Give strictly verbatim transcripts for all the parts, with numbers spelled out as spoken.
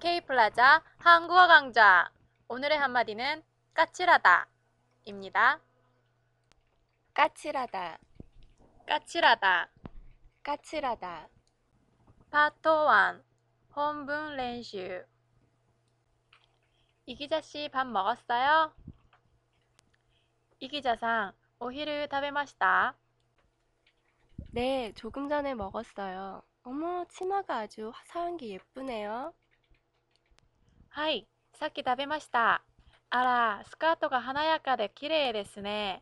K플라자 한국어 강좌. 오늘의 한마디는 까칠하다 입니다. 까칠하다, 까칠하다. 까칠하다. 파트 일 혼분練習. 이기자씨 밥 먹었어요? 이기자상 오히려 食べました? 네, 조금 전에 먹었어요. 어머, 치마가 아주 화사한 게 예쁘네요. はい、さっき食べました。あら、スカートが華やかで綺麗ですね。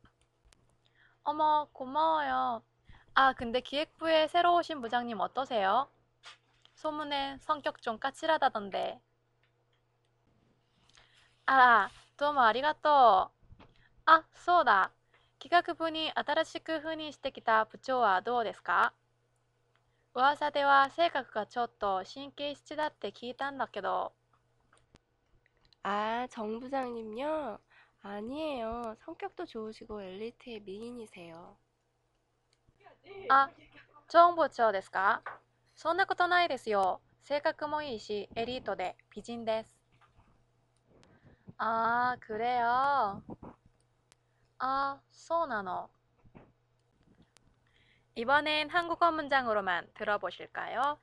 어머, 고마워요. 아, 근데 기획부에 새로 오신 부장님 어떠세요? 소문엔 성격 좀 까칠하다던데. あら、どうもありがとう。あ、そうだ。企画部に新しく赴任してきた部長はどうですか？噂では性格がちょっと神経質だって聞いたんだけど。 아, 정 부장님요? 아니에요. 성격도 좋으시고 엘리트의 미인이세요. あ、ジョン部長ですか？そんなことないですよ。性格もいいし、エリートで美人です。 아, 그래요? 아, そうなの. 이번엔 한국어 문장으로만 들어보실까요?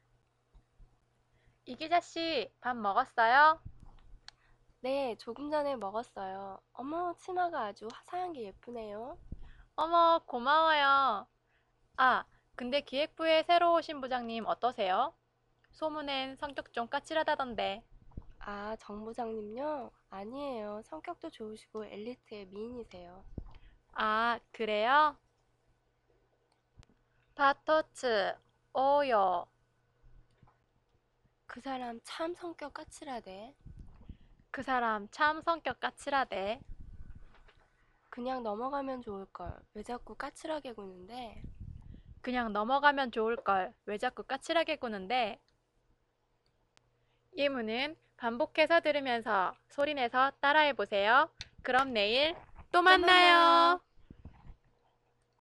이기자씨, 밥 먹었어요? 네, 조금 전에 먹었어요. 어머, 치마가 아주 화사한 게 예쁘네요. 어머, 고마워요. 아, 근데 기획부에 새로 오신 부장님 어떠세요? 소문엔 성격 좀 까칠하다던데. 아, 정 부장님요? 아니에요. 성격도 좋으시고 엘리트의 미인이세요. 아, 그래요? 파토츠, 오요. 그 사람 참 성격 까칠하대. 그 사람 참 성격 까칠하대. 그냥 넘어가면 좋을걸. 왜 자꾸 까칠하게 구는데? 그냥 넘어가면 좋을걸. 왜 자꾸 까칠하게 구는데? 예문은 반복해서 들으면서 소리내서 따라해보세요. 그럼 내일 또 또 만나요. 만나요.